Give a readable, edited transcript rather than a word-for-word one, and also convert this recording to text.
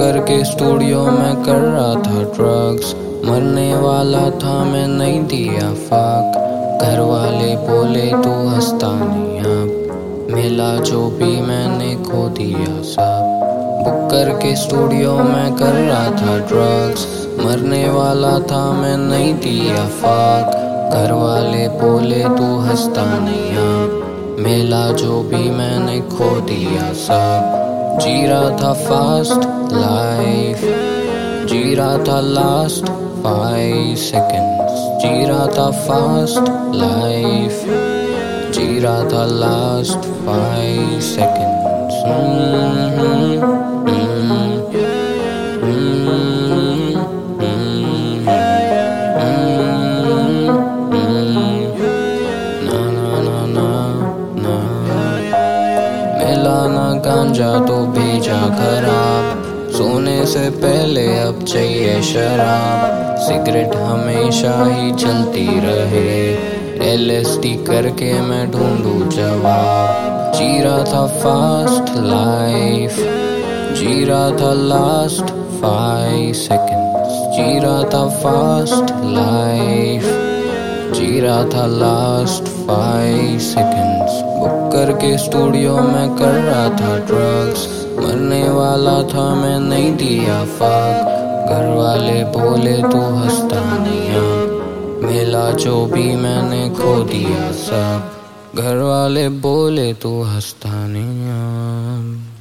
करके स्टूडियो में कर रहा था ड्रग्स। मरने वाला था मैं नहीं दिया फक। घर वाले बोले तू हंसता नहीं अब, मिला जो भी मैंने खो दिया सब। बुक करके स्टूडियो में कर रहा था ड्रग्स। मरने वाला था मैं नहीं दिया फक। घर वाले बोले तू हंसता नहीं अब, मिला जो भी मैंने खो दिया सब। जी रहा था फास्ट लाइफ, जी रहा था लास्ट 5 seconds। जी रहा था फास्ट लाइफ, जी रहा था लास्ट 5 seconds। मिला ना गांजा तो भेजा खराब, सोने से पहले अब चाहिए शराब। सिगरेट हमेशा ही चलती रहे, LSD करके मैं ढूंढूं जवाब। जी रहा था फास्ट लाइफ, जी रहा था लास्ट 5 seconds। जी रहा था फास्ट लाइफ, जी रहा था लास्ट 5 seconds। बुक करके स्टूडियो में कर रहा था ड्रग्स। मरने वाला था मैं नहीं दिया फक। घर वाले बोले तू हंसता नहीं अब, मिला जो भी मैंने खो दिया सब। घर वाले बोले तू हंसता नहीं अब।